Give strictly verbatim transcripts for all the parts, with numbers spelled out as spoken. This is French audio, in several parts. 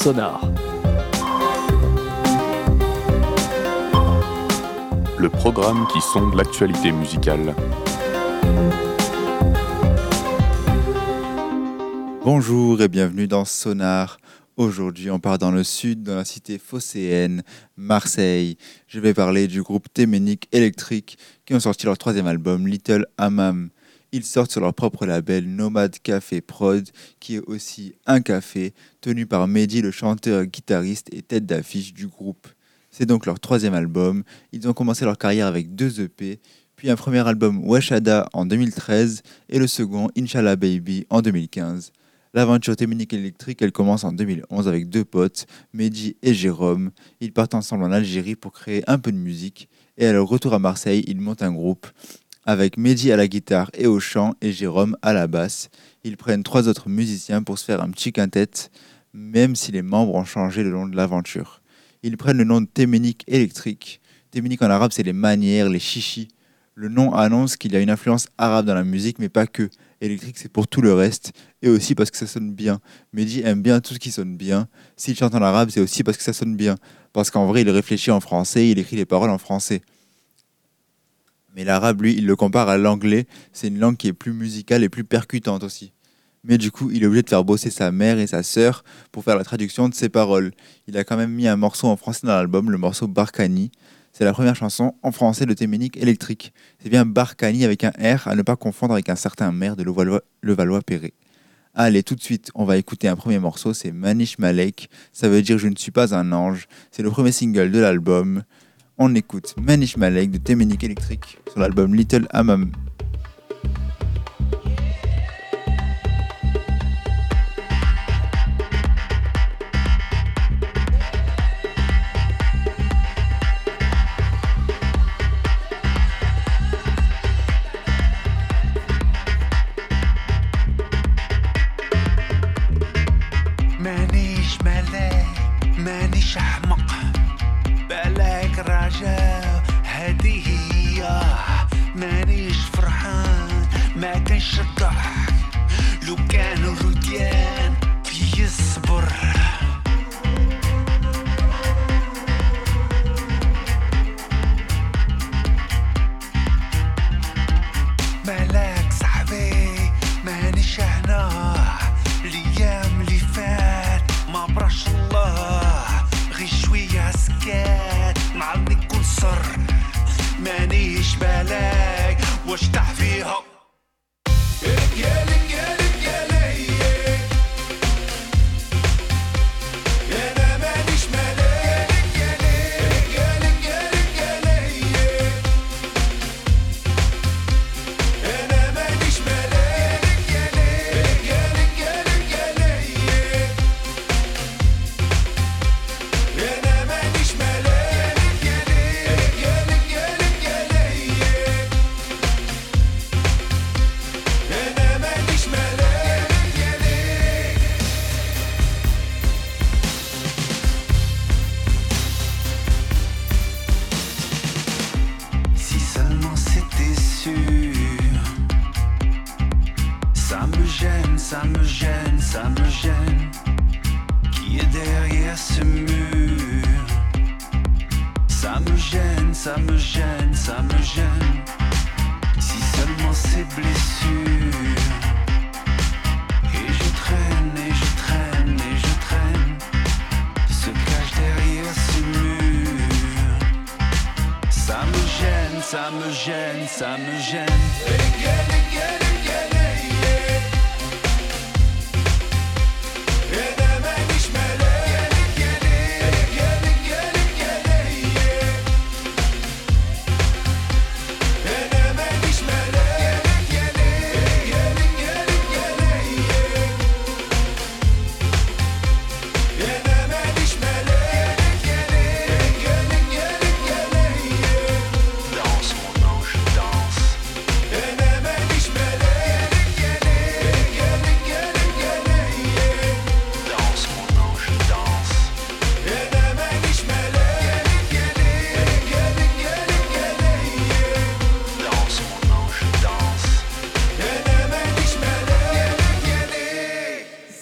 Sonar. Le programme qui sonde l'actualité musicale. Bonjour et bienvenue dans Sonar. Aujourd'hui, on part dans le sud, dans la cité phocéenne, Marseille. Je vais parler du groupe Téménique Électrique qui ont sorti leur troisième album, Little Hammam. Ils sortent sur leur propre label Nomad Café Prod, qui est aussi un café tenu par Mehdi, le chanteur, guitariste et tête d'affiche du groupe. C'est donc leur troisième album. Ils ont commencé leur carrière avec deux E P, puis un premier album Weshada en deux mille treize et le second Inch'Allah Baby en deux mille quinze. L'aventure Téménique Électrique, elle commence en deux mille onze avec deux potes, Mehdi et Jérôme. Ils partent ensemble en Algérie pour créer un peu de musique et à leur retour à Marseille, ils montent un groupe avec Mehdi à la guitare et au chant et Jérôme à la basse. Ils prennent trois autres musiciens pour se faire un petit quintet, même si les membres ont changé le long de l'aventure. Ils prennent le nom de Téménique Électrique. Téménique en arabe, c'est les manières, les chichis. Le nom annonce qu'il y a une influence arabe dans la musique, mais pas que. Électrique, c'est pour tout le reste, et aussi parce que ça sonne bien. Mehdi aime bien tout ce qui sonne bien. S'il chante en arabe, c'est aussi parce que ça sonne bien. Parce qu'en vrai, il réfléchit en français, il écrit les paroles en français. Mais l'arabe, lui, il le compare à l'anglais. C'est une langue qui est plus musicale et plus percutante aussi. Mais du coup, il est obligé de faire bosser sa mère et sa sœur pour faire la traduction de ses paroles. Il a quand même mis un morceau en français dans l'album, le morceau Barkhani. C'est la première chanson en français de Téménique Électrique. C'est bien Barkhani avec un R, à ne pas confondre avec un certain maire de Levallois-Perret. Allez, tout de suite, on va écouter un premier morceau, c'est Manish Malek. Ça veut dire « Je ne suis pas un ange ». C'est le premier single de l'album. On écoute Manish Malek de Téménique Électrique sur l'album Little Hammam. Danse mon ange, danse.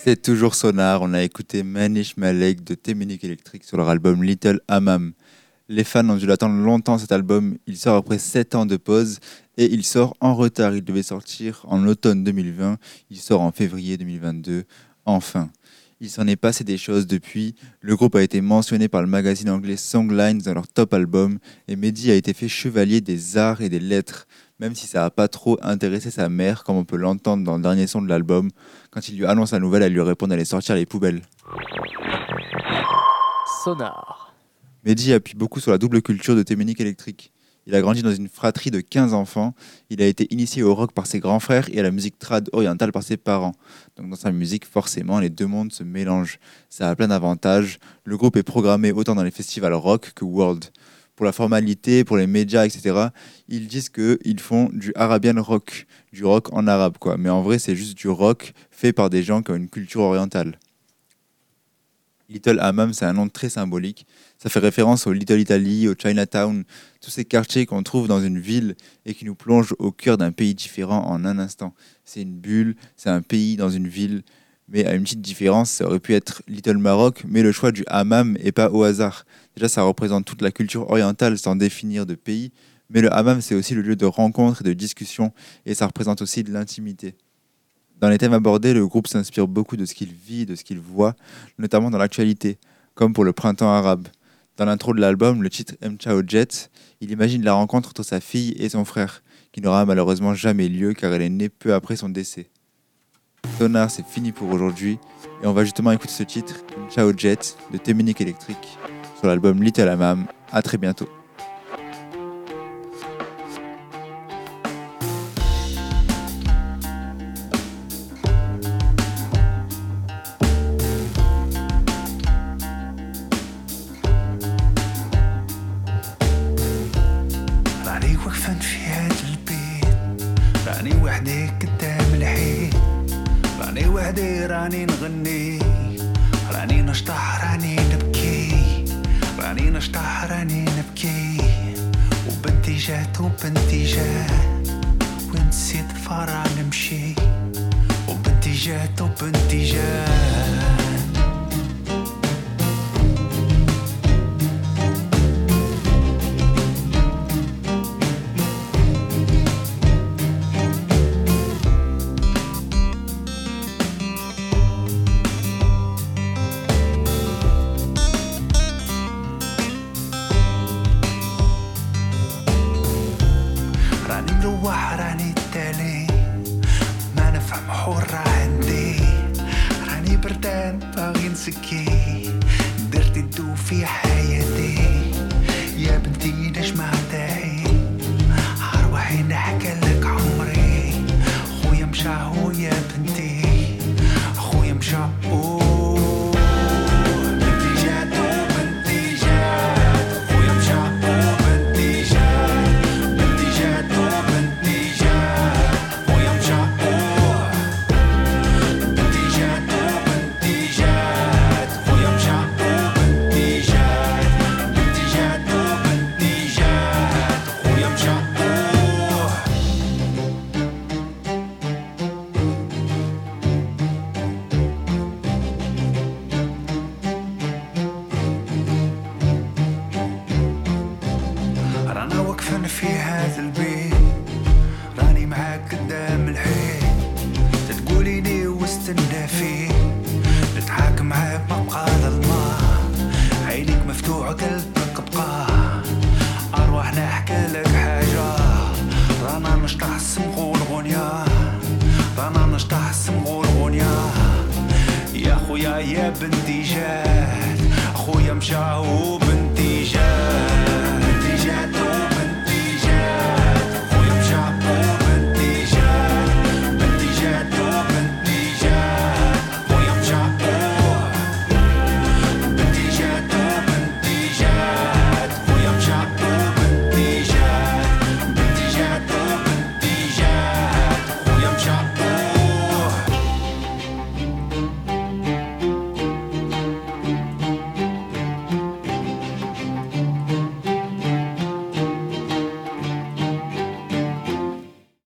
C'est toujours Sonar, on a écouté Manish Malek de Téménique Électrique sur leur album Little Hammam. Les fans ont dû l'attendre longtemps cet album, il sort après sept ans de pause et il sort en retard. Il devait sortir en automne deux mille vingt, il sort en février deux mille vingt-deux, enfin. Il s'en est passé des choses depuis, le groupe a été mentionné par le magazine anglais Songlines dans leur top album et Mehdi a été fait chevalier des arts et des lettres, même si ça n'a pas trop intéressé sa mère comme on peut l'entendre dans le dernier son de l'album. Quand il lui annonce la nouvelle, elle lui répond d'aller sortir les poubelles. Sonar. Mehdi appuie beaucoup sur la double culture de Téménique Électrique. Il a grandi dans une fratrie de quinze enfants. Il a été initié au rock par ses grands frères et à la musique trad orientale par ses parents. Donc dans sa musique, forcément, les deux mondes se mélangent. Ça a plein d'avantages. Le groupe est programmé autant dans les festivals rock que world. Pour la formalité, pour les médias, et cetera, ils disent qu'ils font du Arabian rock, du rock en arabe, quoi. Mais en vrai, c'est juste du rock fait par des gens qui ont une culture orientale. Little Hammam, c'est un nom très symbolique. Ça fait référence au Little Italy, au Chinatown, tous ces quartiers qu'on trouve dans une ville et qui nous plongent au cœur d'un pays différent en un instant. C'est une bulle, c'est un pays dans une ville, mais à une petite différence, ça aurait pu être Little Maroc, mais le choix du hammam n'est pas au hasard. Déjà, ça représente toute la culture orientale sans définir de pays, mais le hammam, c'est aussi le lieu de rencontre et de discussion, et ça représente aussi de l'intimité. Dans les thèmes abordés, le groupe s'inspire beaucoup de ce qu'il vit, de ce qu'il voit, notamment dans l'actualité, comme pour le printemps arabe. Dans l'intro de l'album, le titre M Chao Jet, il imagine la rencontre entre sa fille et son frère, qui n'aura malheureusement jamais lieu car elle est née peu après son décès. Sonar, c'est fini pour aujourd'hui, et on va justement écouter ce titre, M Chao Jet, de Téménique Électrique, sur l'album Little Hammam. À très bientôt. وقفن في هاد البيت راني وحدي قدام الحيط راني وحدي راني نغني راني نشطح راني نبكي راني نشطح راني نبكي وبنتي جات وبنتي جات ونسيت فرا نمشي وبنتي جات وبنتي جات راني مروح راني التالي ما نفهم حرة عندي راني بردان باغي نسكي درت الدو في حياتي يا بنتي نجمع داعي هروحي نحكي لك عمري خويا مشى هو يا بنتي خويا مشى رانا وقفن في هذا البيت راني معاك قدام الحيط تتقولي لي واستنى فيه نضحك معاك ما بقى ظلمة عينيك مفتوحة قلبك بقى أرواحنا أحكي لك حاجة رانا نشطح السمغو الغنيا رانا نشطح السمغو الغنيا يا خويا يا بنتي جات خويا مشى